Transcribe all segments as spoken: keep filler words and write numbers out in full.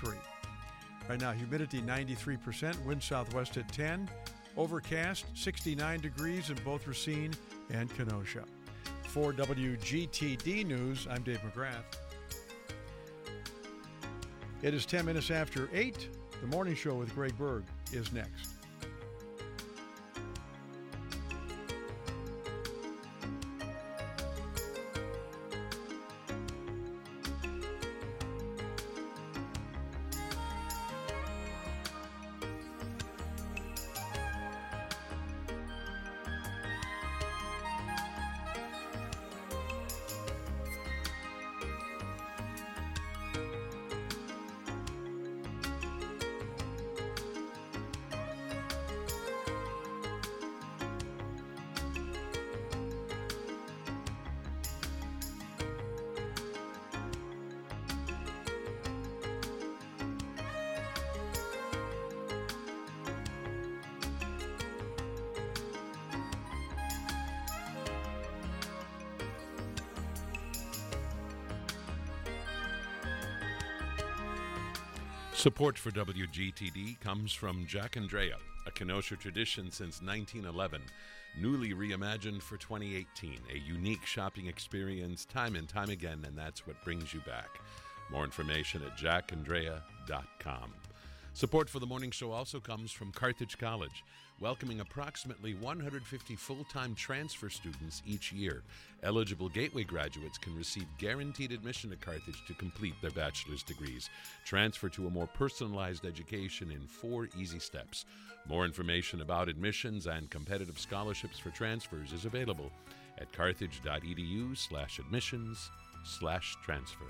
three. Right now, humidity ninety-three percent, wind southwest at ten. Overcast, sixty-nine degrees in both Racine and Kenosha. For W G T D News, I'm Dave McGrath. It is ten minutes after eight. The Morning Show with Greg Berg is next. Support for W G T D comes from Jack Andrea, a Kenosha tradition since nineteen eleven, newly reimagined for twenty eighteen, a unique shopping experience time and time again, and that's what brings you back. More information at jack andrea dot com. Support for the morning show also comes from Carthage College, welcoming approximately one hundred fifty full-time transfer students each year. Eligible Gateway graduates can receive guaranteed admission to Carthage to complete their bachelor's degrees. Transfer to a more personalized education in four easy steps. More information about admissions and competitive scholarships for transfers is available at carthage.edu slash admissions slash transfer.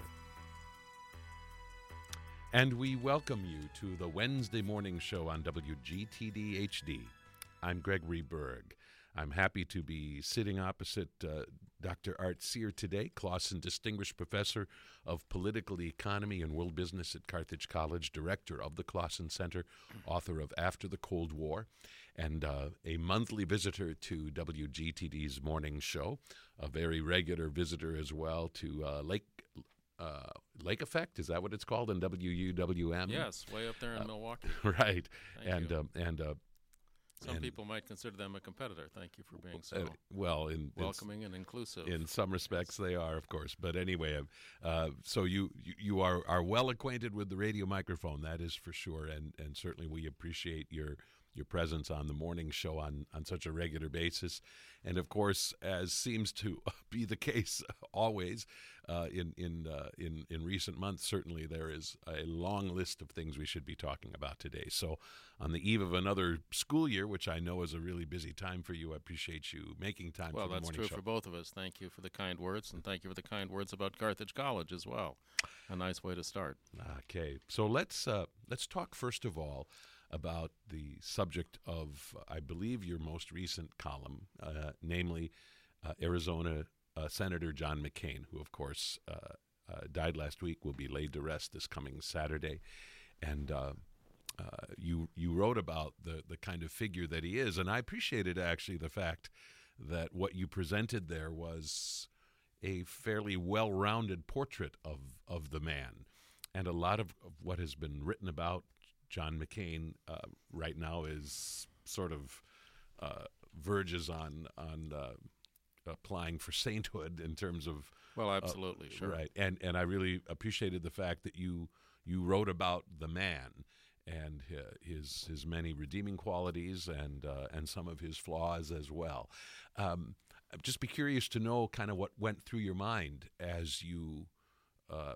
And we welcome you to the Wednesday morning show on W G T D H D. I'm Gregory Berg. I'm happy to be sitting opposite uh, Doctor Art Cyr today, Clausen Distinguished Professor of Political Economy and World Business at Carthage College, Director of the Clausen Center, author of After the Cold War, and uh, a monthly visitor to W G T D's morning show, a very regular visitor as well to uh, Lake Uh, Lake Effect, is that what it's called in W U W M? Yes, way up there in uh, Milwaukee. Right, Thank and you. Um, and uh, some and, people might consider them a competitor. Thank you for being so uh, well, in, welcoming in, and inclusive. In some respects, yes. They are, of course. But anyway, uh, so you you, you are, are well acquainted with the radio microphone, that is for sure, and and certainly we appreciate your. your presence on the morning show on, on such a regular basis. And, of course, as seems to be the case always uh, in in, uh, in in recent months, certainly there is a long list of things we should be talking about today. So on the eve of another school year, which I know is a really busy time for you, I appreciate you making time well, for the morning show. Well, that's true for both of us. Thank you for the kind words, and thank you for the kind words about Carthage College as well. A nice way to start. Okay. So let's uh, let's talk first of all about the subject of, I believe, your most recent column, uh, namely uh, Arizona uh, Senator John McCain, who, of course, uh, uh, died last week, will be laid to rest this coming Saturday. And uh, uh, you you wrote about the, the kind of figure that he is, and I appreciated, actually, the fact that what you presented there was a fairly well-rounded portrait of, of the man. And a lot of, of what has been written about John McCain uh, right now is sort of uh, verges on on uh, applying for sainthood in terms of well, absolutely, uh, sure, right. And and I really appreciated the fact that you you wrote about the man and his his many redeeming qualities and uh, and some of his flaws as well. Um, I'd just be curious to know kind of what went through your mind as you Uh,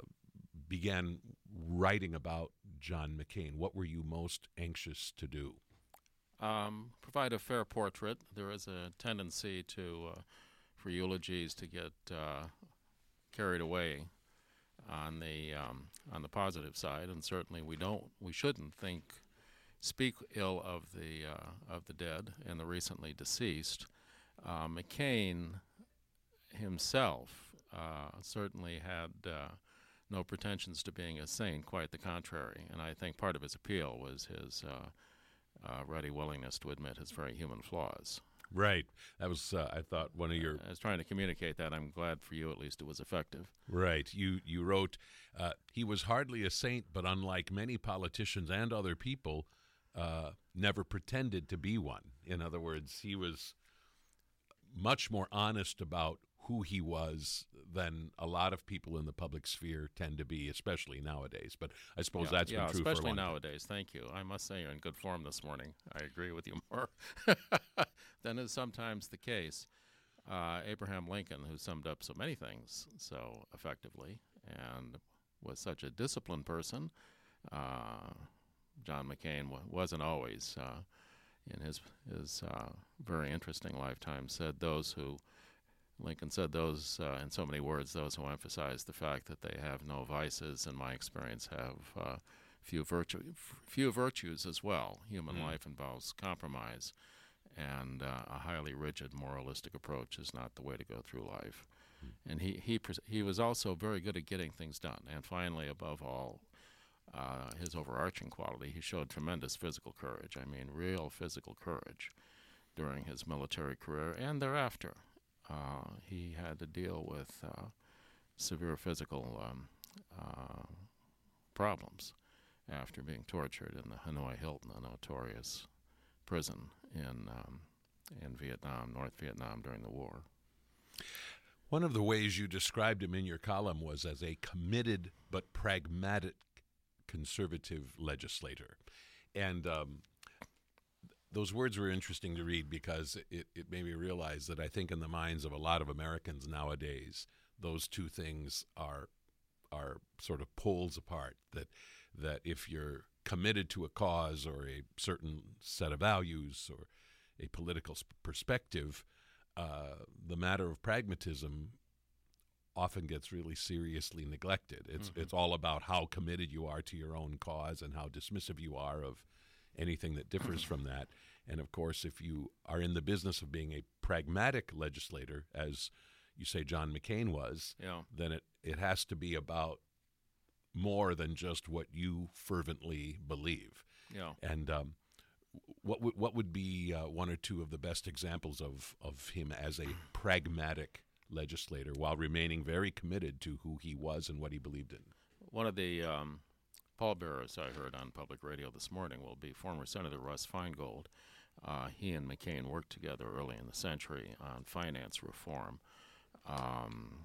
began writing about John McCain. What were you most anxious to do? Um, provide a fair portrait. There is a tendency to, uh, for eulogies to get uh, carried away on the um, on the positive side, and certainly we don't, we shouldn't think, speak ill of the uh, of the dead and the recently deceased. Uh, McCain himself uh, certainly had. Uh, No pretensions to being a saint, quite the contrary. And I think part of his appeal was his uh, uh, ready willingness to admit his very human flaws. Right. That was, uh, I thought, one of your... I was trying to communicate that. I'm glad for you, at least, it was effective. Right. You, you wrote, uh, he was hardly a saint, but unlike many politicians and other people, uh, never pretended to be one. In other words, he was much more honest about who he was than a lot of people in the public sphere tend to be, especially nowadays. But I suppose yeah, that's yeah, been true especially for a long nowadays. time. Thank you. I must say you're in good form this morning. I agree with you more than is sometimes the case. Uh, Abraham Lincoln, who summed up so many things so effectively and was such a disciplined person, uh, John McCain w- wasn't always, uh, in his, his uh, very interesting lifetime, said those who Lincoln said those, uh, in so many words, those who emphasize the fact that they have no vices, in my experience, have uh, few, virtu- f- few virtues as well. Human mm. life involves compromise, and uh, a highly rigid moralistic approach is not the way to go through life. Mm. And he, he, pres- he was also very good at getting things done. And finally, above all, uh, his overarching quality, he showed tremendous physical courage. I mean, real physical courage during his military career and thereafter. Uh, he had to deal with uh, severe physical um, uh, problems after being tortured in the Hanoi Hilton, a notorious prison in um, in Vietnam, North Vietnam, during the war. One of the ways you described him in your column was as a committed but pragmatic conservative legislator. And um, those words were interesting to read because it, it made me realize that I think in the minds of a lot of Americans nowadays, those two things are are sort of poles apart. That that if you're committed to a cause or a certain set of values or a political sp- perspective, uh, the matter of pragmatism often gets really seriously neglected. It's mm-hmm. it's all about how committed you are to your own cause and how dismissive you are of anything that differs from that. And of course, if you are in the business of being a pragmatic legislator, as you say John McCain was, yeah. then it, it has to be about more than just what you fervently believe. Yeah. And um, what would what would be uh, one or two of the best examples of, of him as a pragmatic legislator while remaining very committed to who he was and what he believed in? One of the um, pallbearers I heard on public radio this morning will be former Senator Russ Feingold. Uh, he and McCain worked together early in the century on finance reform. Um,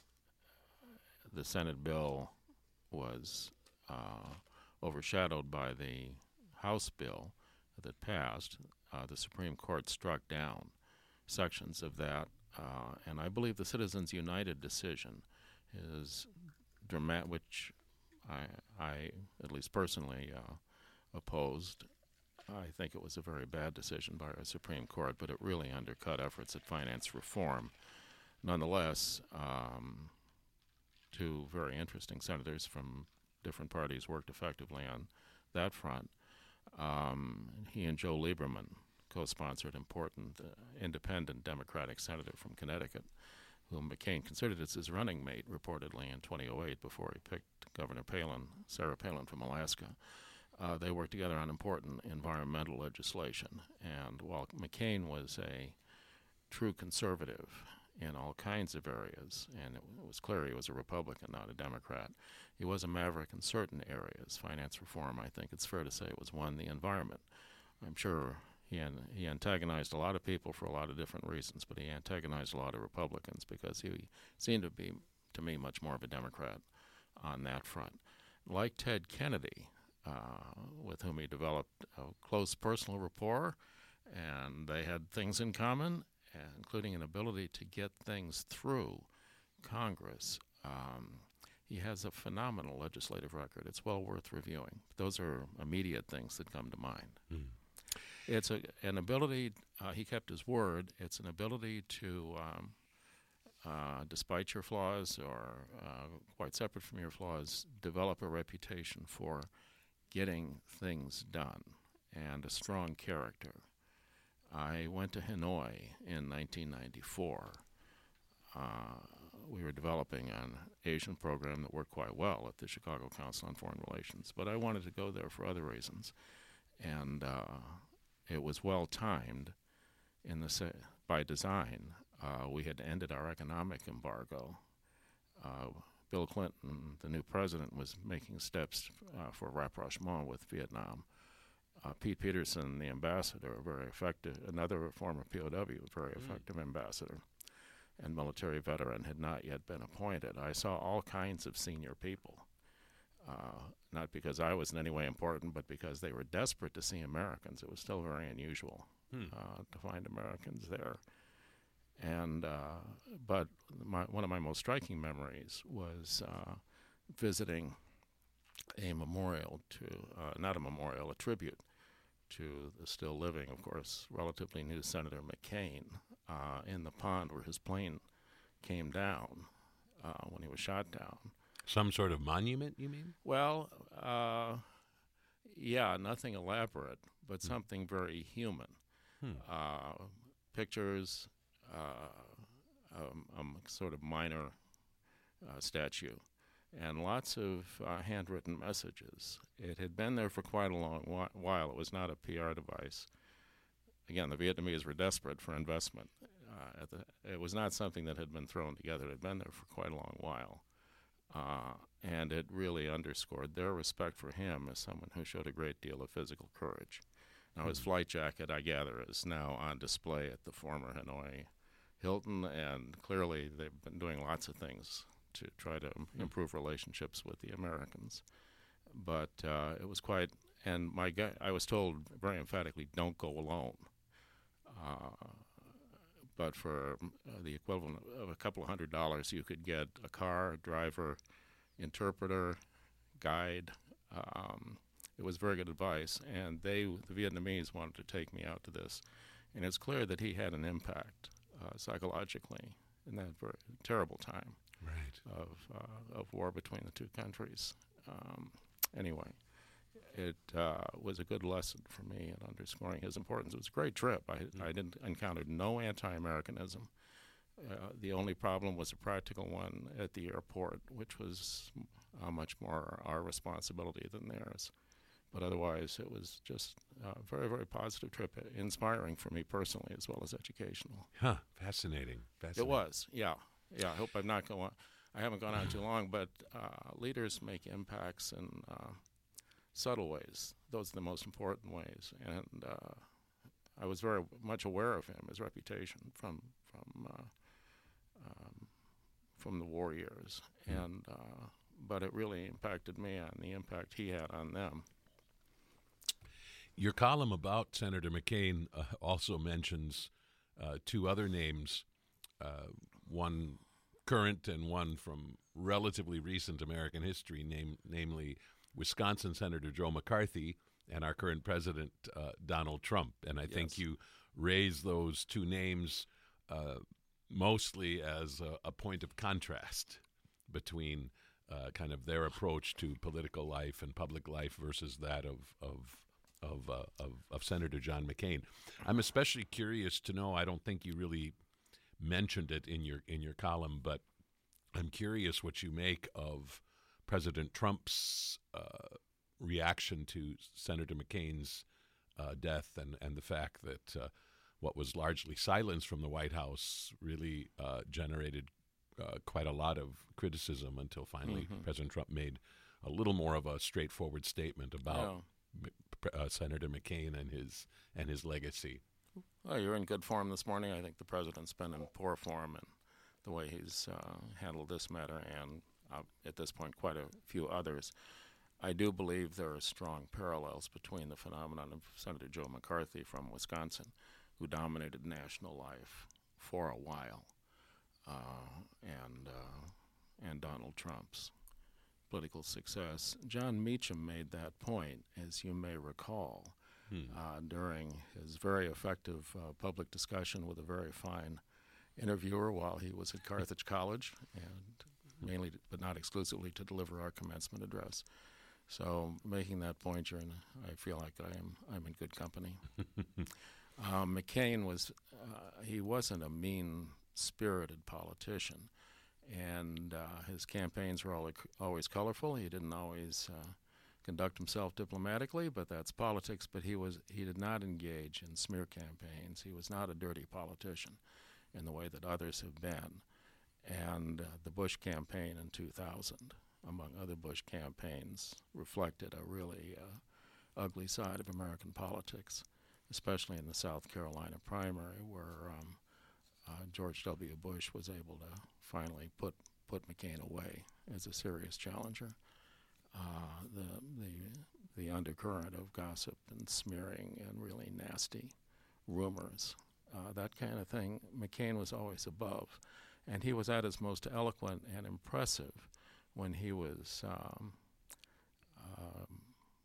the Senate bill was uh, overshadowed by the House bill that passed. Uh, the Supreme Court struck down sections of that, uh, and I believe the Citizens United decision is dramatic, which I, I, at least personally, uh, opposed. I think it was a very bad decision by our Supreme Court, but it really undercut efforts at finance reform. Nonetheless, um, two very interesting senators from different parties worked effectively on that front. Um, he and Joe Lieberman co-sponsored important uh, independent Democratic senator from Connecticut, whom McCain considered as his running mate, reportedly, in twenty oh eight before he picked Governor Palin, Sarah Palin from Alaska. Uh, they worked together on important environmental legislation. And while McCain was a true conservative in all kinds of areas, and it, it was clear he was a Republican, not a Democrat, he was a maverick in certain areas. Finance reform, I think it's fair to say, was one. The environment, I'm sure he, an, he antagonized a lot of people for a lot of different reasons, but he antagonized a lot of Republicans because he seemed to be, to me, much more of a Democrat on that front. Like Ted Kennedy, uh, with whom he developed a close personal rapport, and they had things in common, including an ability to get things through Congress. Um, he has a phenomenal legislative record. It's well worth reviewing. Those are immediate things that come to mind. Mm. It's a, an ability, uh, he kept his word, it's an ability to, um, uh, despite your flaws or uh, quite separate from your flaws, develop a reputation for getting things done and a strong character. I went to Hanoi in nineteen ninety-four. Uh, we were developing an Asian program that worked quite well at the Chicago Council on Foreign Relations, but I wanted to go there for other reasons. And uh, it was well timed in the se- by design. Uh, we had ended our economic embargo. Uh, Bill Clinton, the new president, was making steps uh, for rapprochement with Vietnam. Uh, Pete Peterson, the ambassador, very effective, another former P O W, very mm. effective ambassador and military veteran, had not yet been appointed. I saw all kinds of senior people, uh, not because I was in any way important, but because they were desperate to see Americans. It was still very unusual mm. uh, to find Americans there. And uh, but my, one of my most striking memories was uh, visiting a memorial to, uh, not a memorial, a tribute to the still living, of course, relatively new Senator McCain uh, in the pond where his plane came down uh, when he was shot down. Some sort of monument, you mean? Well, uh, yeah, nothing elaborate, but hmm. something very human. Hmm. Uh, pictures, uh, um, um, sort of minor uh, statue, and lots of uh, handwritten messages. It had been there for quite a long whi- while. It was not a P R device. Again, the Vietnamese were desperate for investment. Uh, at the, it was not something that had been thrown together. It had been there for quite a long while. Uh, and it really underscored their respect for him as someone who showed a great deal of physical courage. Now, mm-hmm. his flight jacket, I gather, is now on display at the former Hanoi Hilton, and clearly they've been doing lots of things to try to mm-hmm. improve relationships with the Americans. But uh, it was quite, and my guy, I was told very emphatically, don't go alone. Uh, but for uh, the equivalent of a couple of hundred dollars, you could get a car, a driver, interpreter, guide. Um, it was very good advice, and they, the Vietnamese, wanted to take me out to this. And it's clear that he had an impact uh, psychologically in that very terrible time right. of uh, of war between the two countries. Um, anyway, it uh, was a good lesson for me in underscoring his importance. It was a great trip. I, mm-hmm. I didn't encountered no anti-Americanism. Uh, the only problem was a practical one at the airport, which was uh, much more our responsibility than theirs. But otherwise, it was just a very, very positive trip, inspiring for me personally as well as educational. Huh, fascinating. Fascinating. It was, yeah. Yeah, I hope I've not gone, I haven't gone on too long, but uh, leaders make impacts in uh, subtle ways. Those are the most important ways. And uh, I was very much aware of him, his reputation from from uh, um, from the war years. Mm. And uh, but it really impacted me on the impact he had on them. Your column about Senator McCain uh, also mentions uh, two other names, uh, one current and one from relatively recent American history, name, namely Wisconsin Senator Joe McCarthy and our current president, uh, Donald Trump. And I yes. think you raise those two names uh, mostly as a, a point of contrast between uh, kind of their approach to political life and public life versus that of of Of, uh, of of Senator John McCain. I'm especially curious to know. I don't think you really mentioned it in your in your column, but I'm curious what you make of President Trump's uh, reaction to Senator McCain's uh, death, and and the fact that uh, what was largely silence from the White House really uh, generated uh, quite a lot of criticism until finally mm-hmm. President Trump made a little more of a straightforward statement about. Oh. Uh, Senator McCain and his and his legacy. Well, you're in good form this morning. I think the president's been in poor form in the way he's uh, handled this matter, and uh, at this point, quite a few others. I do believe there are strong parallels between the phenomenon of Senator Joe McCarthy from Wisconsin, who dominated national life for a while, uh, and uh, and Donald Trump's political success. John Meacham made that point, as you may recall, hmm. uh, during his very effective uh, public discussion with a very fine interviewer while he was at Carthage College, and mainly, but not exclusively, to deliver our commencement address. So, making that point, you're in, I feel like I am I'm in good company. uh, McCain was uh, he wasn't a mean-spirited politician. And uh, his campaigns were all, always colorful. He didn't always uh, conduct himself diplomatically, but that's politics. But he was he did not engage in smear campaigns. He was not a dirty politician in the way that others have been. And uh, the Bush campaign in two thousand, among other Bush campaigns, reflected a really uh, ugly side of American politics, especially in the South Carolina primary, where um, uh, George W. Bush was able to finally put, put McCain away as a serious challenger. Uh, the, the, the undercurrent of gossip and smearing and really nasty rumors, uh, that kind of thing, McCain was always above. And he was at his most eloquent and impressive when he was um, um,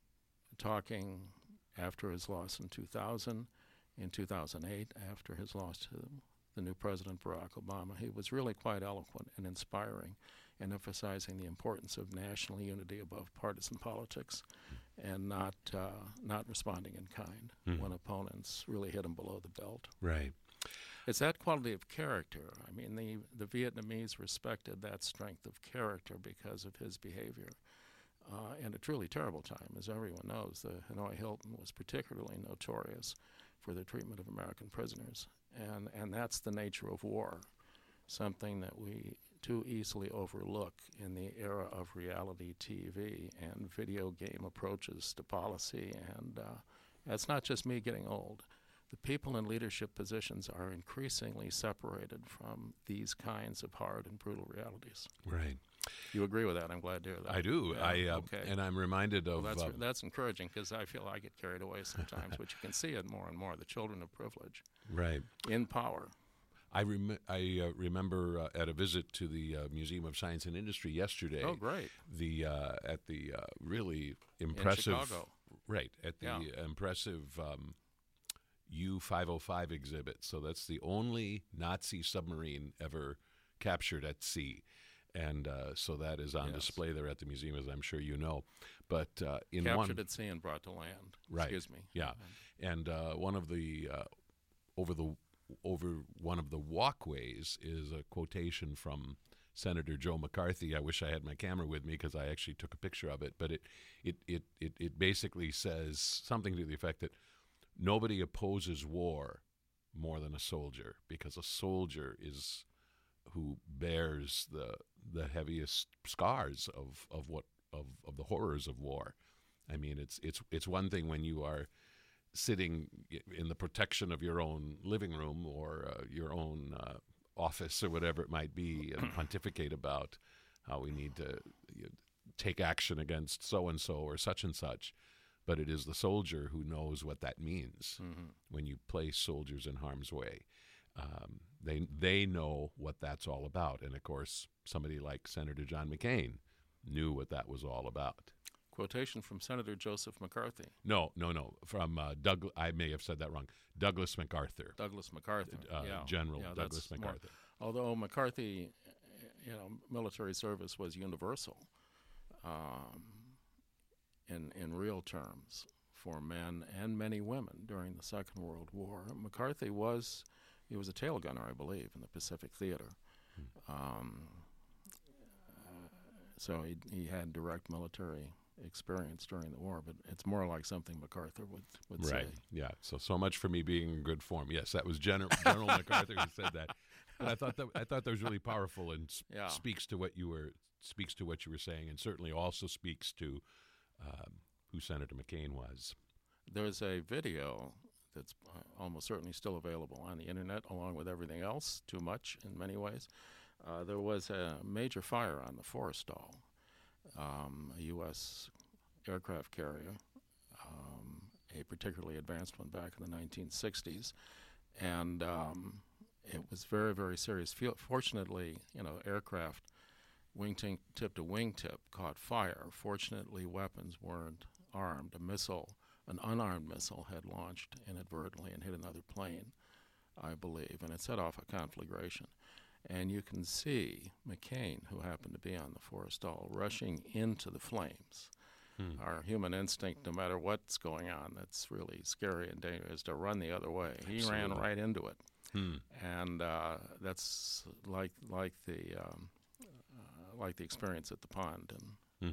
talking after his loss in two thousand, in two thousand eight, after his loss to the new President Barack Obama. He was really quite eloquent and inspiring and emphasizing the importance of national unity above partisan politics and not uh, not responding in kind mm-hmm. when opponents really hit him below the belt. Right. It's that quality of character. I mean, the, the Vietnamese respected that strength of character because of his behavior. Uh, and a truly terrible time, as everyone knows. The Hanoi Hilton was particularly notorious for the treatment of American prisoners. And, and that's the nature of war, something that we too easily overlook in the era of reality T V and video game approaches to policy. And uh, that's not just me getting old. The people in leadership positions are increasingly separated from these kinds of hard and brutal realities. Right. You agree with that? I'm glad to hear that. I do. Yeah, I uh, okay. And I'm reminded of... Well, that's, uh, that's encouraging because I feel I get carried away sometimes, but you can see it more and more, the children of privilege. Right. In power. I, rem- I uh, remember uh, at a visit to the uh, Museum of Science and Industry yesterday. Oh, great. The uh, at the uh, really impressive... In Chicago. Right. At the Yeah. impressive... Um, U five oh five exhibit. So that's the only Nazi submarine ever captured at sea. And uh, so that is on Yes. display there at the museum, as I'm sure you know. But uh, in Captured one, at sea and brought to land. Right. Excuse me. Yeah. And uh, one of the uh, over the over one of the walkways is a quotation from Senator Joe McCarthy. I wish I had my camera with me because I actually took a picture of it. But it it, it, it it basically says something to the effect that nobody opposes war more than a soldier, because a soldier is who bears the the heaviest scars of, of what of, of the horrors of war. I mean, it's it's it's one thing when you are sitting in the protection of your own living room or uh, your own uh, office or whatever it might be and pontificate about how we need to you know, take action against so and so or such and such. But it is the soldier who knows what that means mm-hmm. when you place soldiers in harm's way. Um, they they know what that's all about. And, of course, somebody like Senator John McCain knew what that was all about. Quotation from Senator Joseph McCarthy. No, no, no. From uh, Doug. I may have said that wrong. Douglas MacArthur. Douglas MacArthur. Uh, yeah. General yeah, Douglas MacArthur. More, although McCarthy, you know, military service was universal. Um, In, in real terms for men and many women during the Second World War. McCarthy was, he was a tail gunner, I believe, in the Pacific Theater. Hmm. Um, uh, so he, he had direct military experience during the war, but it's more like something MacArthur would, would right. say. Yeah, so so much for me being in good form. Yes, that was General, General MacArthur who said that. But I thought that I thought that was really powerful and sp- yeah. speaks to what you were speaks to what you were saying, and certainly also speaks to Um, who Senator McCain was. There's a video that's uh, almost certainly still available on the internet, along with everything else, too much in many ways. Uh, there was a major fire on the Forrestal, um, a U S aircraft carrier, um, a particularly advanced one back in the nineteen sixties, and um, it was very, very serious. Fortunately, you know, aircraft wingtip to wingtip caught fire. Fortunately, weapons weren't armed. A missile, an unarmed missile, had launched inadvertently and hit another plane, I believe, and it set off a conflagration. And you can see McCain, who happened to be on the Forrestal, rushing into the flames. Hmm. Our human instinct, no matter what's going on, that's really scary and dangerous, is to run the other way. He Absolutely. ran right into it. Hmm. And uh, that's like like the... Um, like the experience at the pond in, mm.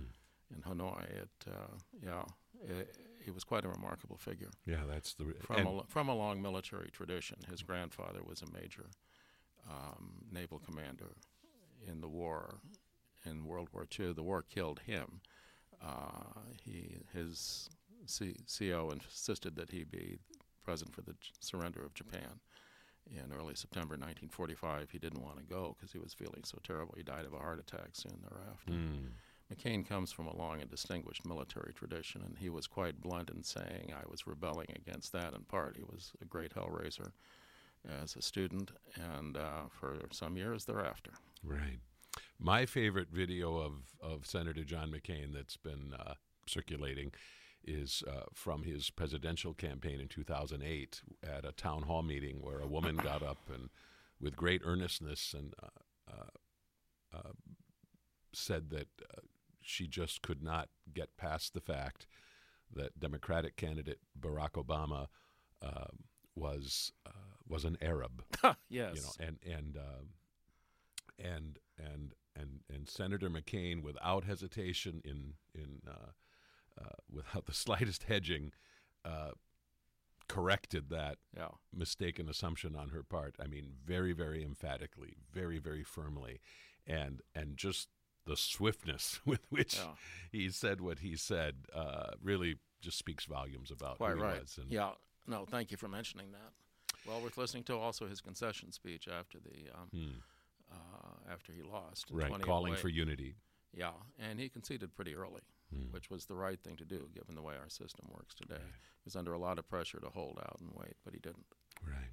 in Hanoi. It uh, yeah, it, he was quite a remarkable figure. Yeah, that's the from a, from a long military tradition. His grandfather was a major um, naval commander in the war, in World War Two. The war killed him. Uh, he his C- CO insisted that he be present for the j- surrender of Japan in early September nineteen forty-five. He didn't want to go because he was feeling so terrible. He died of a heart attack soon thereafter. Mm. McCain comes from a long and distinguished military tradition, and he was quite blunt in saying, I was rebelling against that in part. He was a great hellraiser as a student and uh, for some years thereafter. Right. My favorite video of, of Senator John McCain that's been uh, circulating is uh, from his presidential campaign in two thousand eight at a town hall meeting where a woman got up and with great earnestness and uh, uh, uh, said that uh, she just could not get past the fact that Democratic candidate Barack Obama uh, was uh, was an Arab. Yes. You know, and and uh, and and and and Senator McCain, without hesitation, in in uh, uh, without the slightest hedging, uh, corrected that Yeah. mistaken assumption on her part. I mean, very, very emphatically, very, very firmly, and and just the swiftness with which Yeah. he said what he said uh, really just speaks volumes about Quite who he right. was. And Yeah. No, thank you for mentioning that. Well worth listening to. Also his concession speech after the um, Hmm. uh, after he lost. in right, twenty oh calling eight. for unity. Yeah, and he conceded pretty early, Hmm. which was the right thing to do given the way our system works today. He was under a lot of pressure to hold out and wait, but he didn't. Right.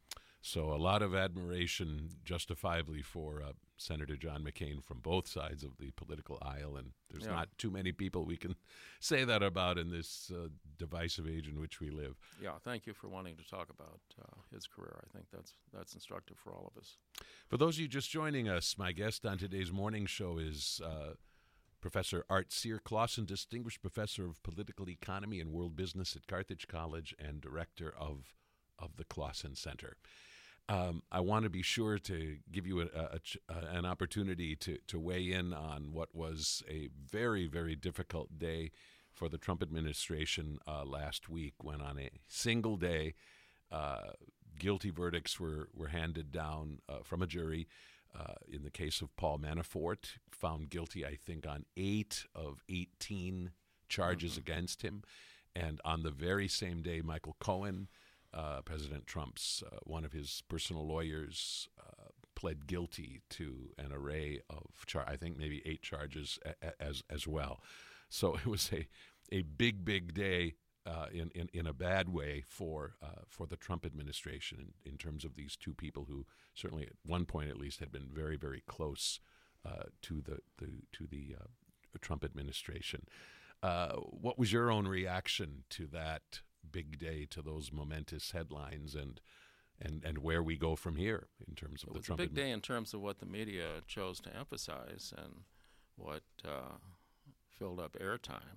So a lot of admiration, justifiably, for uh, Senator John McCain from both sides of the political aisle, and there's Yeah. not too many people we can say that about in this uh, divisive age in which we live. Yeah, thank you for wanting to talk about uh, his career. I think that's that's instructive for all of us. For those of you just joining us, my guest on today's morning show is uh, Professor Art Cyr Clausen, Distinguished Professor of Political Economy and World Business at Carthage College and Director of, of the Clausen Center. Um, I want to be sure to give you a, a, a, an opportunity to, to weigh in on what was a very, very difficult day for the Trump administration uh, last week, when on a single day, uh, guilty verdicts were, were handed down uh, from a jury. Uh, in the case of Paul Manafort, found guilty, I think, on eight of eighteen charges mm-hmm. against him. And on the very same day, Michael Cohen, Uh, President Trump's, uh, one of his personal lawyers, uh, pled guilty to an array of, char- I think maybe eight charges a- a- as as well. So it was a, a big, big day uh, in, in in a bad way for uh, for the Trump administration in, in terms of these two people who certainly at one point at least had been very, very close uh, to the, the to the uh, Trump administration. Uh, what was your own reaction to that big day, to those momentous headlines, and and and where we go from here in terms of It the was Trump a big admi- day in terms of what the media chose to emphasize and what uh, filled up airtime.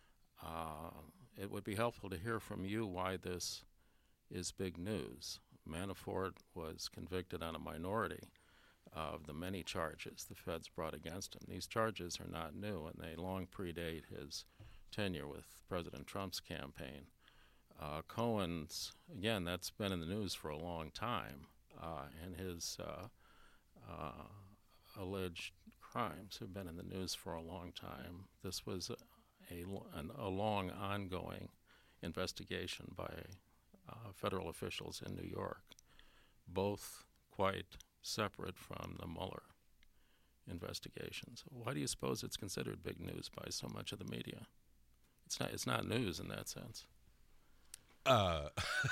Uh, it would be helpful to hear from you why this is big news. Manafort was convicted on a minority of the many charges the feds brought against him. These charges are not new, and they long predate his tenure with President Trump's campaign. Uh, Cohen's, again, that's been in the news for a long time, uh, and his uh, uh, alleged crimes have been in the news for a long time. This was a, a, an, a long, ongoing investigation by uh, federal officials in New York, both quite separate from the Mueller investigations. Why do you suppose it's considered big news by so much of the media? It's not. It's not news in that sense. Uh,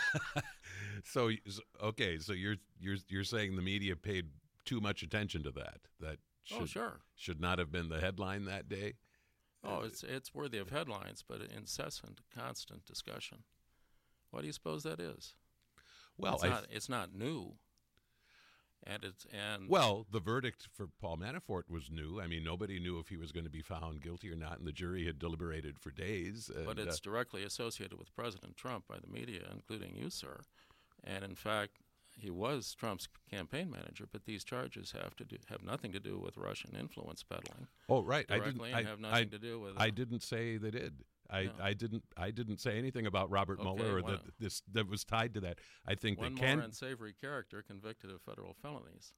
so okay, so you're you're you're saying the media paid too much attention to that? That should, oh, sure. should not have been the headline that day? Oh, it's it's worthy of headlines, but incessant, constant discussion. Why do you suppose that is? Well, it's I not. th- it's not new. And it's and well, the verdict for Paul Manafort was new. I mean, nobody knew if he was going to be found guilty or not, and the jury had deliberated for days. And, but it's uh, directly associated with President Trump by the media, including you, sir. And in fact, he was Trump's campaign manager, but these charges have to do, have nothing to do with Russian influence peddling. Oh, right. I Directly didn't. and I, have nothing I, to do with. I uh, didn't say they did. I, No. I didn't. I didn't say anything about Robert Okay, Mueller or one- that this that was tied to that. I think One they more can. unsavory character convicted of federal felonies.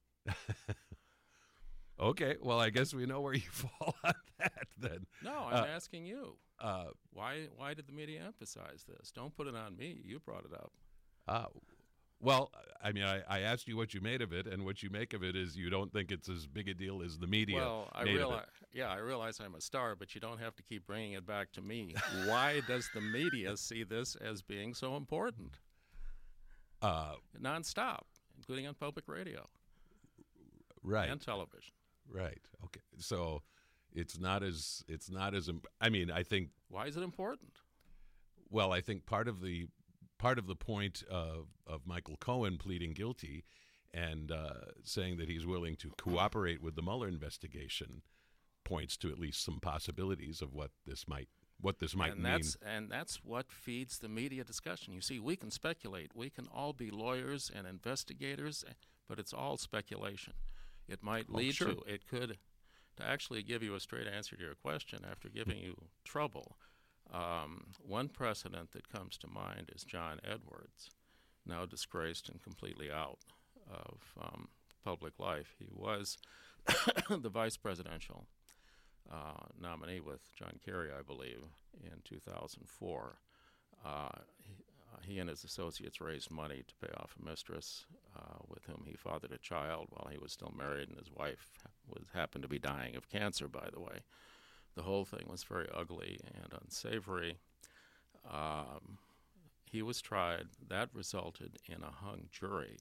Okay. Well, I guess we know where you fall on that then. No, I'm Uh, asking you. Uh, Why why did the media emphasize this? Don't put it on me. You brought it up. uh, well, I mean, I, I asked you what you made of it, and what you make of it is you don't think it's as big a deal as the media. Well, I made of it. realize, yeah, I realize I'm a star, but you don't have to keep bringing it back to me. Why does the media see this as being so important? Uh, Nonstop, including on public radio right. and television. Right. Okay. So it's not as it's not as imp- I mean, I think Why is it important? well, I think part of the part of the point of of Michael Cohen pleading guilty and uh, saying that he's willing to cooperate with the Mueller investigation points to at least some possibilities of what this might what this might and mean. that's and that's what feeds the media discussion. You see, we can speculate. We can all be lawyers and investigators, but it's all speculation. It might Oh, lead sure. to it could to actually give you a straight answer to your question after giving you trouble. Um, one precedent that comes to mind is John Edwards, now disgraced and completely out of um, public life. He was the vice presidential uh, nominee with John Kerry, I believe, in two thousand four. Uh, he, uh, he and his associates raised money to pay off a mistress uh, with whom he fathered a child while he was still married, and his wife was happened to be dying of cancer, by the way. The whole thing was very ugly and unsavory. Um, he was tried. That resulted in a hung jury.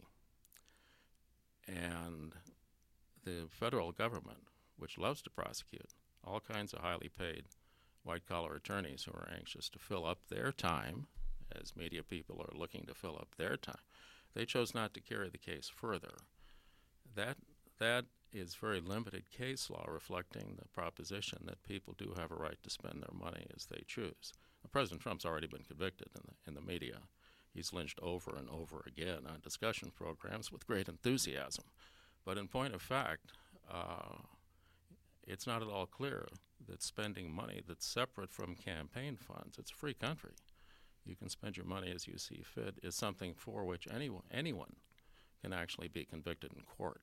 And the federal government, which loves to prosecute all kinds of highly paid white-collar attorneys who are anxious to fill up their time, as media people are looking to fill up their time, they chose not to carry the case further. That that is very limited case law reflecting the proposition that people do have a right to spend their money as they choose. Now, President Trump's already been convicted in the, in the media. He's lynched over and over again on discussion programs with great enthusiasm. But in point of fact, uh, it's not at all clear that spending money that's separate from campaign funds, it's a free country, you can spend your money as you see fit, is something for which anyone, anyone can actually be convicted in court.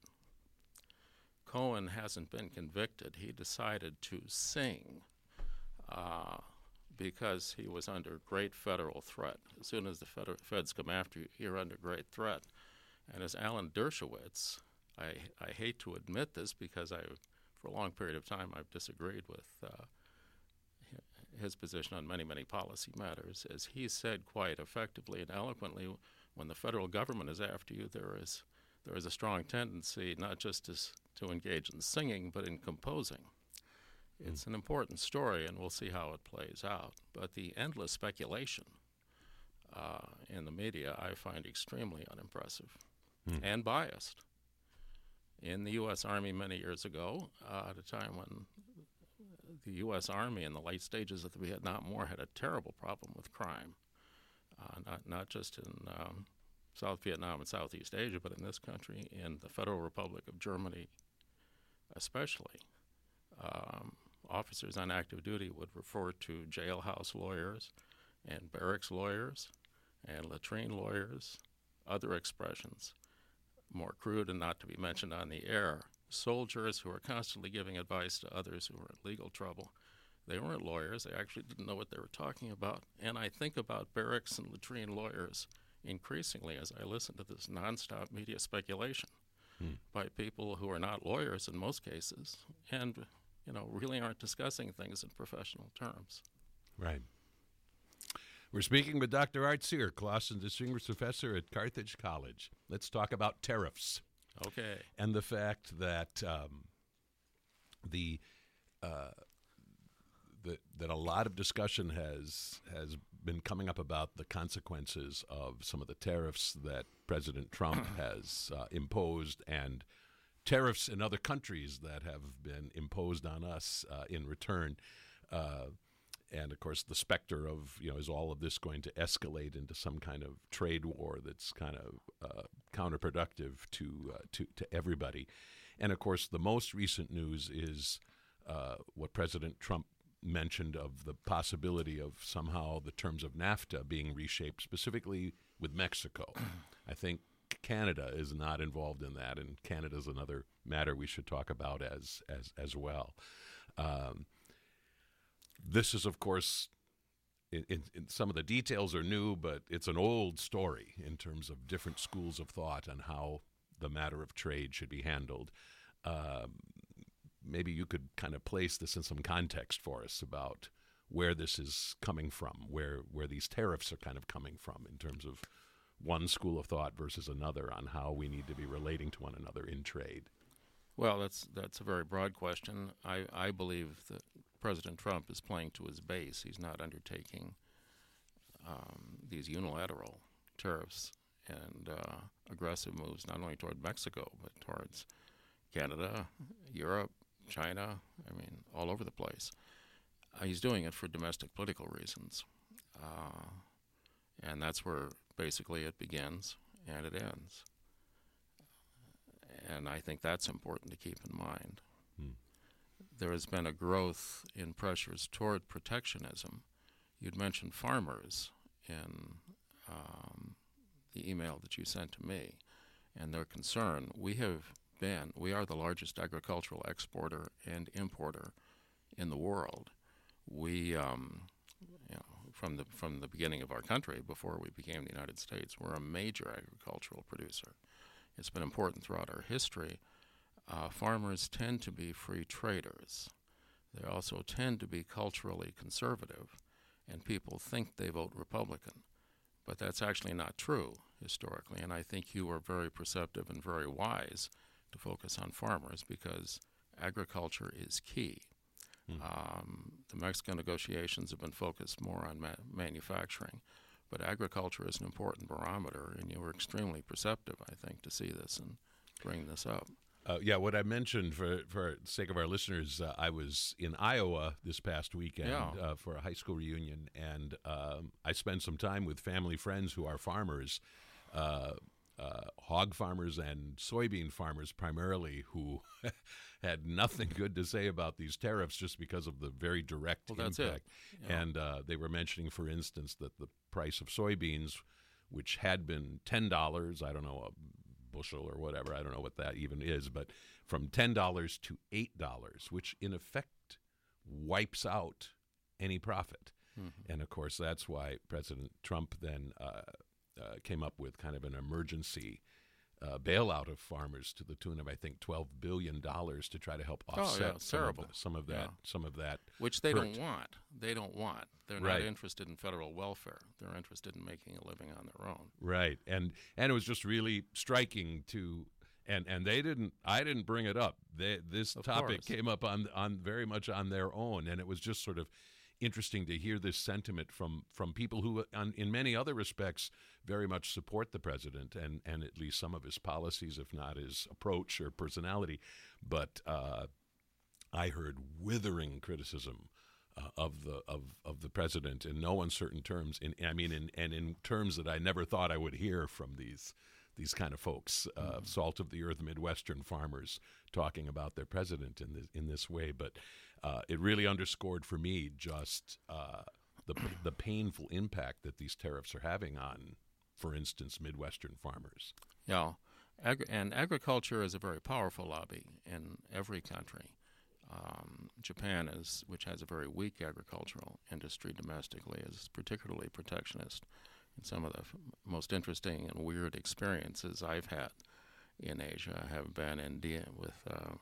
Cohen hasn't been convicted. He decided to sing uh, because he was under great federal threat. As soon as the federal feds come after you, you're under great threat. And as Alan Dershowitz, I, I hate to admit this because I, for a long period of time, I've disagreed with uh, his position on many, many policy matters. As he said quite effectively and eloquently, when the federal government is after you, there is there is a strong tendency not just to, to engage in singing, but in composing. It's an important story, and we'll see how it plays out. But the endless speculation uh, in the media I find extremely unimpressive Hmm. and biased. In the U S Army many years ago, uh, at a time when the U S Army in the late stages of the Vietnam War had a terrible problem with crime, uh, not, not just in um, South Vietnam and Southeast Asia, but in this country, in the Federal Republic of Germany especially. Um, officers on active duty would refer to jailhouse lawyers and barracks lawyers and latrine lawyers, other expressions, more crude and not to be mentioned on the air. Soldiers who are constantly giving advice to others who are in legal trouble. They weren't lawyers. They actually didn't know what they were talking about. And I think about barracks and latrine lawyers increasingly as I listen to this nonstop media speculation hmm. by people who are not lawyers in most cases and, you know, really aren't discussing things in professional terms. Right. We're speaking with Doctor Art Sear, Clausen Distinguished Professor at Carthage College. Let's talk about tariffs. Okay. And the fact that um, the, uh, the that a lot of discussion has has been coming up about the consequences of some of the tariffs that President Trump has uh, imposed, and tariffs in other countries that have been imposed on us uh, in return. Uh, and of course, the specter of, you know, is all of this going to escalate into some kind of trade war that's kind of uh, counterproductive to, uh, to to everybody? And of course, the most recent news is uh, what President Trump mentioned of the possibility of somehow the terms of NAFTA being reshaped, specifically with Mexico. I think Canada is not involved in that, and Canada is another matter we should talk about as as as well. Um, this is, of course, in, in, in some of the details are new, but it's an old story in terms of different schools of thought on how the matter of trade should be handled. Um, maybe you could kind of place this in some context for us about where this is coming from, where where these tariffs are kind of coming from in terms of one school of thought versus another on how we need to be relating to one another in trade. Well, that's that's a very broad question. I, I believe that President Trump is playing to his base. He's not undertaking um, these unilateral tariffs and uh, aggressive moves, not only toward Mexico, but towards Canada, Europe, China, I mean, all over the place. Uh, he's doing it for domestic political reasons. Uh, and that's where basically it begins and it ends. And I think that's important to keep in mind. Hmm. There has been a growth in pressures toward protectionism. You'd mentioned farmers in um, the email that you sent to me and their concern. We have been, we are the largest agricultural exporter and importer in the world. We, um, you know, from the from the beginning of our country, before we became the United States, we're a major agricultural producer. It's been important throughout our history. Uh, farmers tend to be free traders. They also tend to be culturally conservative, and people think they vote Republican. But that's actually not true historically, and I think you were very perceptive and very wise to focus on farmers because agriculture is key. Mm. Um, the Mexican negotiations have been focused more on ma- manufacturing, but agriculture is an important barometer, and you were extremely perceptive, I think, to see this and bring this up. Uh, yeah, what I mentioned, for for the sake of our listeners, uh, I was in Iowa this past weekend Yeah. uh, for a high school reunion, and um, I spent some time with family friends who are farmers, uh, uh, hog farmers and soybean farmers primarily, who had nothing good to say about these tariffs just because of the very direct Well, that's impact. it. Yeah. And uh, they were mentioning, for instance, that the price of soybeans, which had been ten dollars, I don't know, a bushel or whatever, I don't know what that even is, but from ten dollars to eight dollars, which in effect wipes out any profit. Mm-hmm. And of course, that's why President Trump then uh, uh, came up with kind of an emergency uh, bailout of farmers to the tune of, I think, twelve billion dollars to try to help offset oh, yeah, some, terrible. Of the, some of that, Yeah. some of that, which they hurt. don't want. They don't want. They're Right. not interested in federal welfare. They're interested in making a living on their own. Right, and and it was just really striking to, and and they didn't, I didn't bring it up. They, this Of topic course. came up on on very much on their own, and it was just sort of interesting to hear this sentiment from from people who, on, in many other respects, very much support the president and and at least some of his policies, if not his approach or personality. But uh, I heard withering criticism Uh, of the of, of the president in no uncertain terms. In I mean, in, and in terms that I never thought I would hear from these these kind of folks, uh, mm-hmm. salt of the earth Midwestern farmers talking about their president in this in this way. But uh, it really underscored for me just uh, the the painful impact that these tariffs are having on, for instance, Midwestern farmers. Yeah, Agri- and agriculture is a very powerful lobby in every country. Um, Japan, is, which has a very weak agricultural industry domestically, is particularly protectionist. And some of the f- most interesting and weird experiences I've had in Asia have been in de- with uh,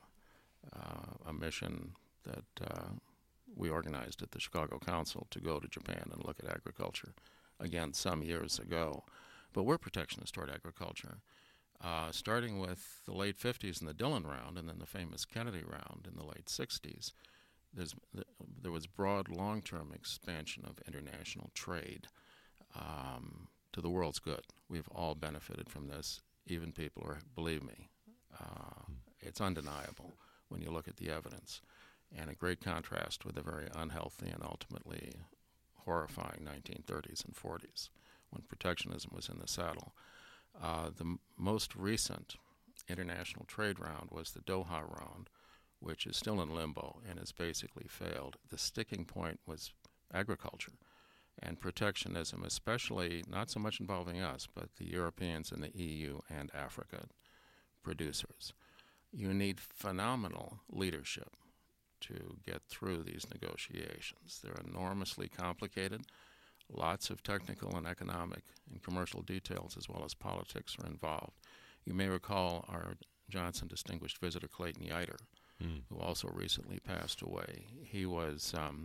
uh, a mission that uh, we organized at the Chicago Council to go to Japan and look at agriculture, again, some years ago. But we're protectionist toward agriculture. Uh, starting with the late fifties and the Dillon Round, and then the famous Kennedy Round in the late sixties, there's, there was broad long-term expansion of international trade um, to the world's good. We've all benefited from this. Even people are, believe me, uh, it's undeniable when you look at the evidence. and a great contrast with the very unhealthy and ultimately horrifying nineteen thirties and forties when protectionism was in the saddle. Uh, the m- most recent international trade round was the Doha round, which is still in limbo and has basically failed. The sticking point was agriculture and protectionism, especially not so much involving us, but the Europeans and the E U and Africa producers. You need phenomenal leadership to get through these negotiations. They're enormously complicated. Lots of technical and economic and commercial details as well as politics are involved. You may recall our Johnson distinguished visitor, Clayton Yiter, mm. who also recently passed away. He was um,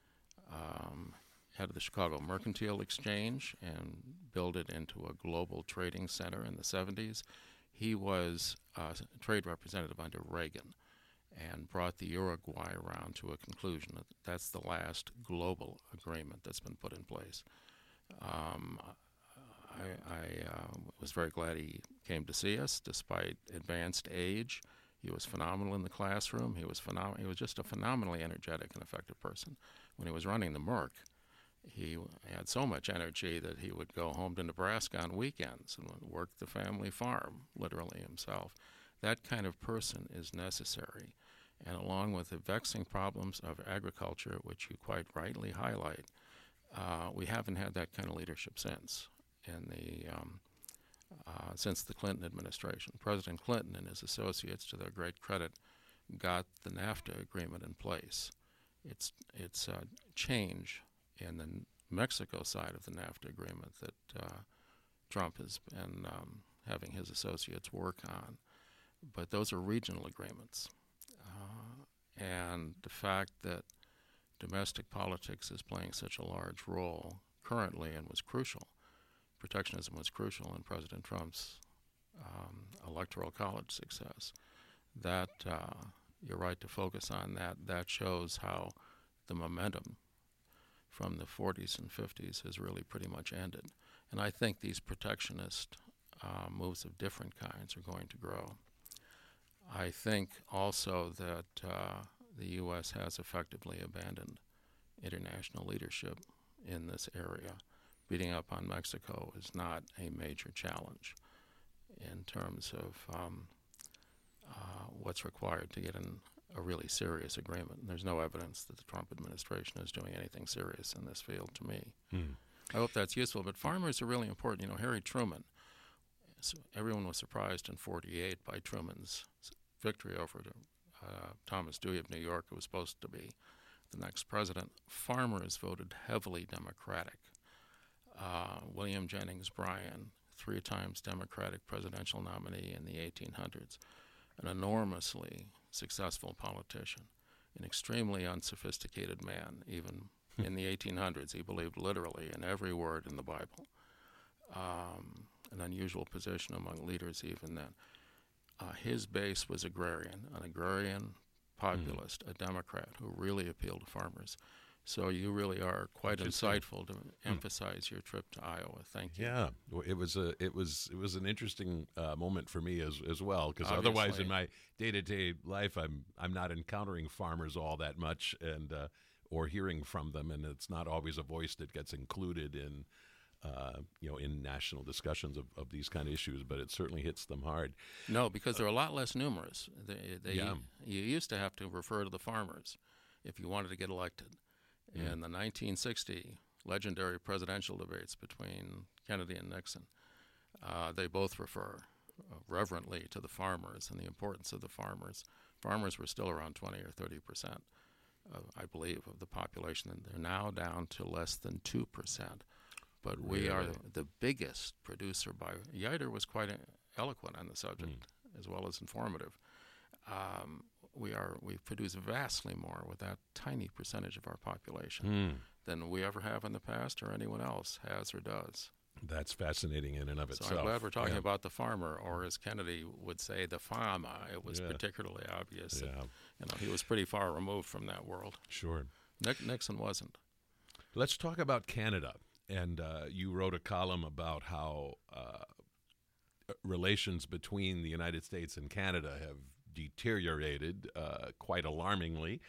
um, head of the Chicago Mercantile Exchange and built it into a global trading center in the seventies. He was uh, trade representative under Reagan and brought the Uruguay round to a conclusion. That's the last global agreement that's been put in place. Um, I, I uh, was very glad he came to see us, despite advanced age. He was phenomenal in the classroom. He was phenom- He was just a phenomenally energetic and effective person. When he was running the Merck, he had so much energy that he would go home to Nebraska on weekends and would work the family farm, literally himself. That kind of person is necessary. And along with the vexing problems of agriculture, which you quite rightly highlight, uh, we haven't had that kind of leadership since. In the um, uh, since the Clinton administration, President Clinton and his associates, to their great credit, got the NAFTA agreement in place. It's it's a change in the Mexico side of the NAFTA agreement that uh, Trump has been um, having his associates work on. But those are regional agreements. Uh, and the fact that domestic politics is playing such a large role currently and was crucial, protectionism was crucial in President Trump's um, electoral college success, that uh, you're right to focus on that. That shows how the momentum from the forties and fifties has really pretty much ended. And I think these protectionist uh, moves of different kinds are going to grow. I think also that uh, the U S has effectively abandoned international leadership in this area. Beating up on Mexico is not a major challenge in terms of um, uh, what's required to get in a really serious agreement. And there's no evidence that the Trump administration is doing anything serious in this field to me. Hmm. I hope that's useful. But farmers are really important. You know, Harry Truman, so everyone was surprised in forty-eight by Truman's victory over uh, Thomas Dewey of New York, who was supposed to be the next president. Farmers voted heavily Democratic. Uh, William Jennings Bryan, three times Democratic presidential nominee in the eighteen hundreds, an enormously successful politician, an extremely unsophisticated man. Even in the eighteen hundreds, he believed literally in every word in the Bible. Um, an unusual position among leaders even then. Uh, his base was agrarian, an agrarian populist, mm. a Democrat who really appealed to farmers. So you really are quite insightful to mm. emphasize your trip to Iowa. Thank you. Yeah, it was a it was it was an interesting uh, moment for me as as well, because otherwise in my day to day life I'm I'm not encountering farmers all that much and uh, or hearing from them, and it's not always a voice that gets included in. Uh, you know, in national discussions of, of these kind of issues, but it certainly hits them hard. No, because they're a lot less numerous. They, they, yeah. You used to have to refer to the farmers if you wanted to get elected. Mm. In the nineteen sixty legendary presidential debates between Kennedy and Nixon, uh, they both refer uh, reverently to the farmers and the importance of the farmers. Farmers were still around twenty or thirty percent, of, I believe, of the population, and they're now down to less than two percent. But we really? are the biggest producer by... Yiter was quite eloquent on the subject, mm. as well as informative. Um, we are we produce vastly more with that tiny percentage of our population mm. than we ever have in the past or anyone else has or does. That's fascinating in and of so itself. So I'm glad we're talking yeah. about the farmer, or as Kennedy would say, the farmer. It was yeah. particularly obvious yeah. that you know, he was pretty far removed from that world. Sure. Nick, Nixon wasn't. Let's talk about Canada. And uh, you wrote a column about how uh, relations between the United States and Canada have deteriorated uh, quite alarmingly.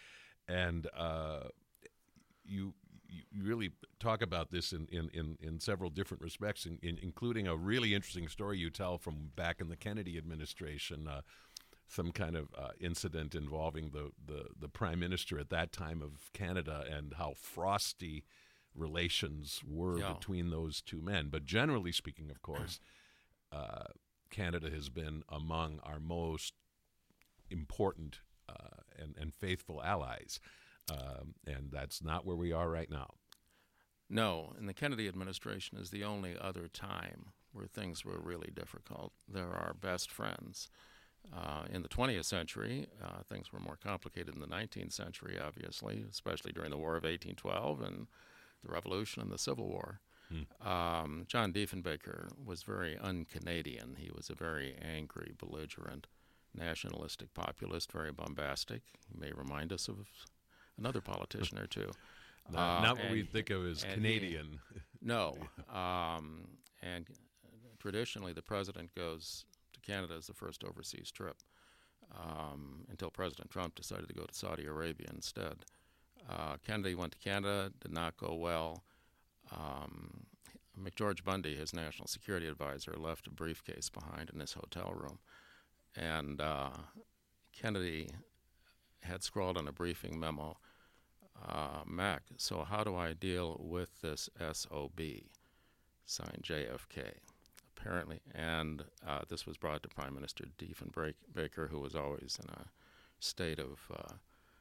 and uh, you you really talk about this in, in, in, in several different respects, in, in, including a really interesting story you tell from back in the Kennedy administration, uh, some kind of uh, incident involving the, the, the prime minister at that time of Canada and how frosty relations were yeah. between those two men. But generally speaking, of course, uh, Canada has been among our most important uh, and, and faithful allies. Um, and that's not where we are right now. No, and the Kennedy administration is the only other time where things were really difficult. They're our best friends. Uh, in the twentieth century, uh, things were more complicated in the nineteenth century, obviously, especially during the War of eighteen twelve and the Revolution and the Civil War. Hmm. Um, John Diefenbaker was very un-Canadian. He was a very angry, belligerent, nationalistic populist, very bombastic. He may remind us of another politician or two. Not, uh, not what we think of as Canadian. He, no. Um, and traditionally, the president goes to Canada as the first overseas trip um, until President Trump decided to go to Saudi Arabia instead. Uh, Kennedy went to Canada, did not go well. Um, McGeorge Bundy, his national security advisor, left a briefcase behind in his hotel room. And uh, Kennedy had scrawled on a briefing memo, uh, Mac, so how do I deal with this S O B? Signed J F K, apparently. And uh, this was brought to Prime Minister Diefenbaker, who was always in a state of uh,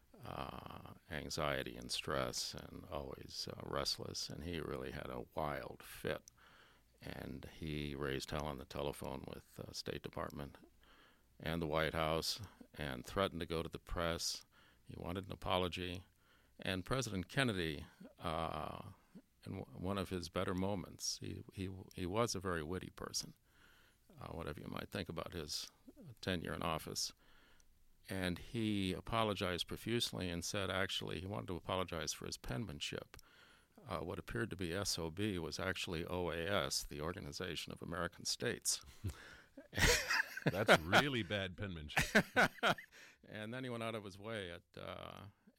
uh, anxiety and stress and always uh, restless. And he really had a wild fit. And he raised hell on the telephone with the uh, State Department and the White House, and threatened to go to the press. He wanted an apology. And President Kennedy, uh, in w- one of his better moments, he, he, he was a very witty person, uh, whatever you might think about his tenure in office. And he apologized profusely and said, actually, he wanted to apologize for his penmanship. Uh, what appeared to be S O B was actually O A S, the Organization of American States. That's really bad penmanship. And then he went out of his way at uh,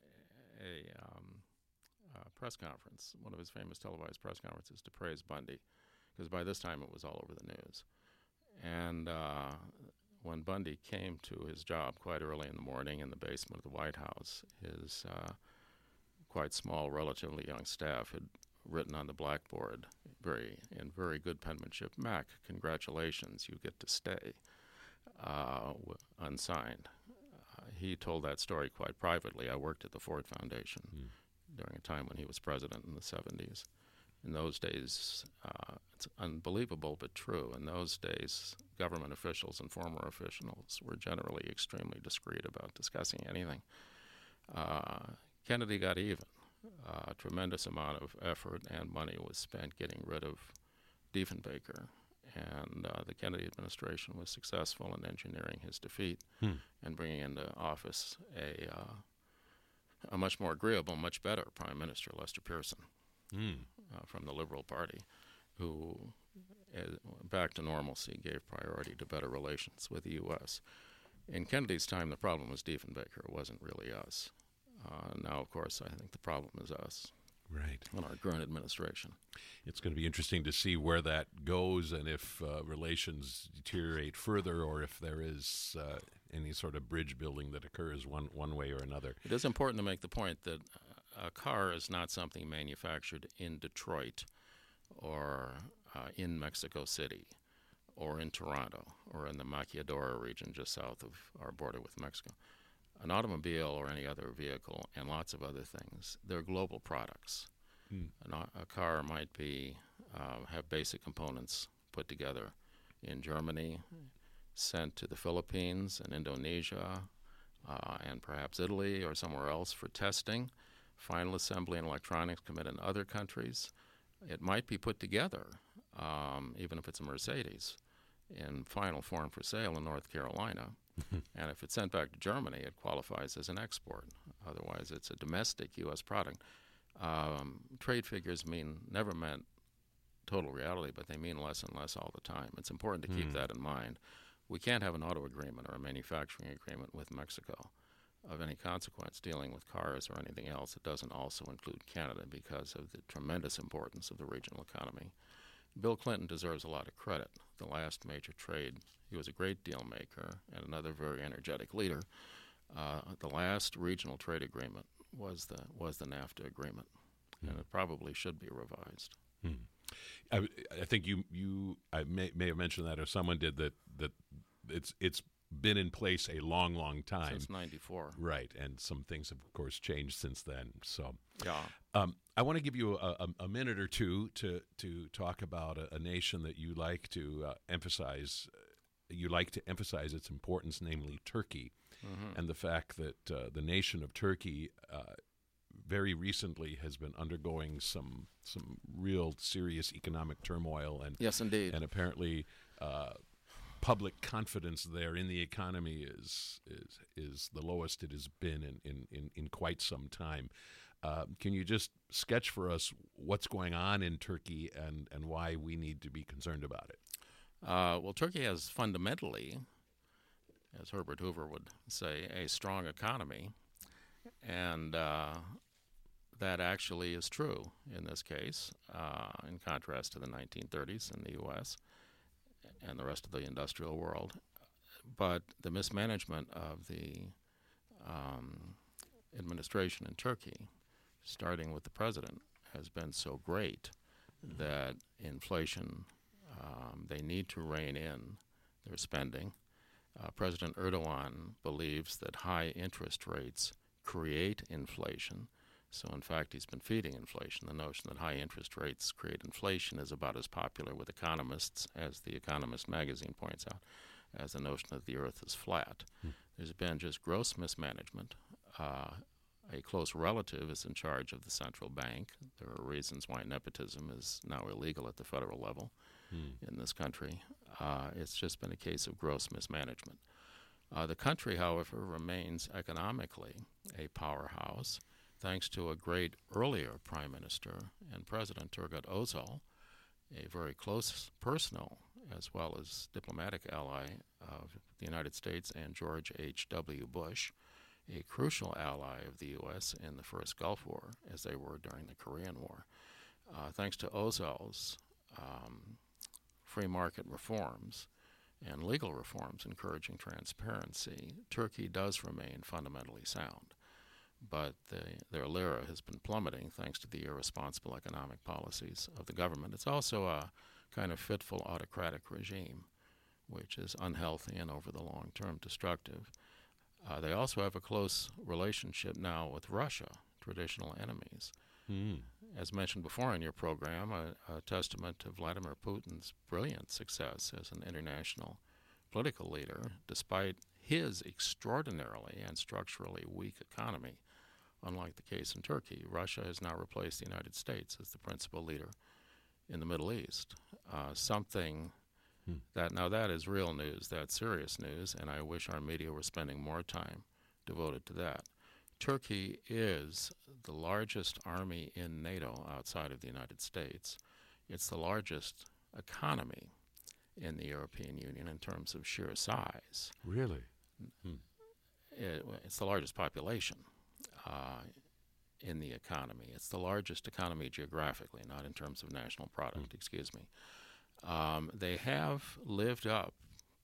a um, uh, press conference, one of his famous televised press conferences, to praise Bundy, because by this time it was all over the news. And uh, when Bundy came to his job quite early in the morning in the basement of the White House, his uh, quite small, relatively young staff had written on the blackboard, very in very good penmanship, Mac, congratulations, you get to stay, uh, w- unsigned. Uh, he told that story quite privately. I worked at the Ford Foundation mm. during a time when he was president in the seventies. In those days, uh, it's unbelievable but true, in those days, government officials and former officials were generally extremely discreet about discussing anything. Uh, Kennedy got even. Uh, a tremendous amount of effort and money was spent getting rid of Diefenbaker, and uh, the Kennedy administration was successful in engineering his defeat hmm. and bringing into office a, uh, a much more agreeable, much better Prime Minister, Lester Pearson, hmm. uh, from the Liberal Party, who, uh, back to normalcy, gave priority to better relations with the U S In Kennedy's time, the problem was Diefenbaker. It wasn't really us. Uh, now, of course, I think the problem is us. Right. And our current administration. It's going to be interesting to see where that goes and if uh, relations deteriorate further or if there is uh, any sort of bridge building that occurs one, one way or another. It is important to make the point that a car is not something manufactured in Detroit or uh, in Mexico City or in Toronto or in the Maquiadora region just south of our border with Mexico. An automobile or any other vehicle and lots of other things, they're global products. Mm. An, a car might be uh, have basic components put together in Germany, sent to the Philippines and Indonesia uh, and perhaps Italy or somewhere else for testing. Final assembly and electronics come in in other countries. It might be put together, um, even if it's a Mercedes, in final form for sale in North Carolina. And if it's sent back to Germany, it qualifies as an export. Otherwise, it's a domestic U S product. Um, trade figures mean never meant total reality, but they mean less and less all the time. It's important to keep mm. that in mind. We can't have an auto agreement or a manufacturing agreement with Mexico. of any consequence dealing with cars or anything else. It doesn't also include Canada because of the tremendous importance of the regional economy. Bill Clinton deserves a lot of credit. The last major trade, he was a great deal maker and another very energetic leader. Uh, the last regional trade agreement was the was the NAFTA agreement, mm. and it probably should be revised. Hmm. I, I think you you I may may have mentioned that, or someone did, that that it's it's been in place a long, long time. Since ninety-four. Right, and some things have, of course, changed since then. So, yeah. Um, I want to give you a, a, a minute or two to to talk about a, a nation that you like to uh, emphasize. Uh, you like to emphasize its importance, namely Turkey, mm-hmm. and the fact that uh, the nation of Turkey uh, very recently has been undergoing some some real serious economic turmoil, and yes, indeed, and apparently. Uh, Public confidence there in the economy is is is the lowest it has been in in, in, in quite some time. Uh, can you just sketch for us what's going on in Turkey and, and why we need to be concerned about it? Uh, well, Turkey has fundamentally, as Herbert Hoover would say, a strong economy, and uh, that actually is true in this case, uh, in contrast to the nineteen thirties in the U S and the rest of the industrial world. But the mismanagement of the um, administration in Turkey, starting with the president, has been so great that inflation, um, they need to rein in their spending. Uh, President Erdogan believes that high interest rates create inflation. So, in fact, he's been feeding inflation. The notion that high interest rates create inflation is about as popular with economists, as The Economist magazine points out, as the notion that the earth is flat. Hmm. There's been just gross mismanagement. Uh, a close relative is in charge of the central bank. There are reasons why nepotism is now illegal at the federal level hmm. in this country. Uh, it's just been a case of gross mismanagement. Uh, the country, however, remains economically a powerhouse, thanks to a great earlier prime minister and president, Turgut Özal, a very close personal as well as diplomatic ally of the United States, and George H W Bush, a crucial ally of the U S in the first Gulf War, as they were during the Korean War. Uh, thanks to Özal's um, free market reforms and legal reforms encouraging transparency, Turkey does remain fundamentally sound. But the, their lira has been plummeting thanks to the irresponsible economic policies of the government. It's also a kind of fitful autocratic regime, which is unhealthy and over the long term destructive. Uh, they also have a close relationship now with Russia, traditional enemies. Mm. As mentioned before in your program, a, a testament to Vladimir Putin's brilliant success as an international political leader, despite his extraordinarily and structurally weak economy. Unlike the case in Turkey, Russia has now replaced the United States as the principal leader in the Middle East. Uh, something hmm. that, now that is real news, that's serious news, and I wish our media were spending more time devoted to that. Turkey is the largest army in NATO outside of the United States. It's the largest economy in the European Union in terms of sheer size. Really? Hmm. It, it's the largest population uh, in the economy. It's the largest economy geographically, not in terms of national product, hmm. excuse me. Um, they have lived up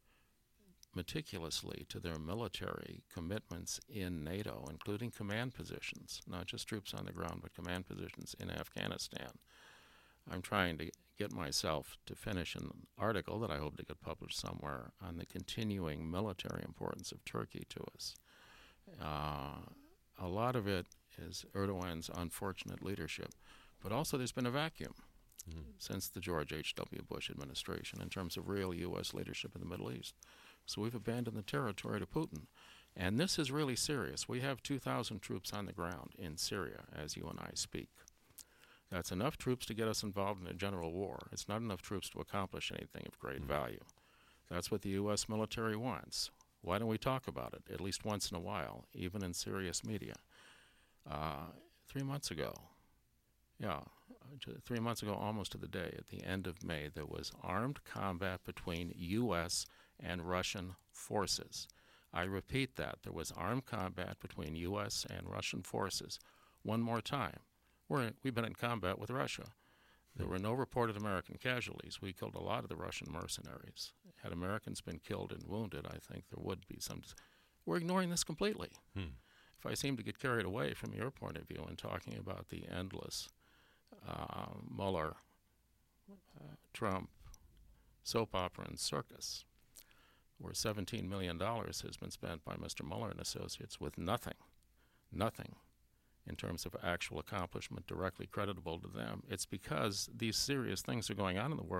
meticulously to their military commitments in NATO, including command positions, not just troops on the ground, but command positions in Afghanistan. I'm trying to get myself to finish an article that I hope to get published somewhere on the continuing military importance of Turkey to us. Uh, a lot of it is Erdogan's unfortunate leadership, but also there's been a vacuum mm-hmm. since the George H W Bush administration in terms of real U S leadership in the Middle East. So we've abandoned the territory to Putin. And this is really serious. We have two thousand troops on the ground in Syria as you and I speak. That's enough troops to get us involved in a general war. It's not enough troops to accomplish anything of great mm-hmm. value. That's what the U S military wants. Why don't we talk about it, at least once in a while, even in serious media? Uh, three months ago, yeah, three months ago, almost to the day, at the end of May, there was armed combat between U S and Russian forces. I repeat that. There was armed combat between U S and Russian forces. One more time. We're, we've been in combat with Russia. There were no reported American casualties. We killed a lot of the Russian mercenaries. Had Americans been killed and wounded, I think there would be some. We're ignoring this completely. Hmm. If I seem to get carried away from your point of view in talking about the endless uh, Mueller, uh, Trump, soap opera and circus, where seventeen million dollars has been spent by Mister Mueller and Associates with nothing, nothing in terms of actual accomplishment directly creditable to them, it's because these serious things are going on in the world.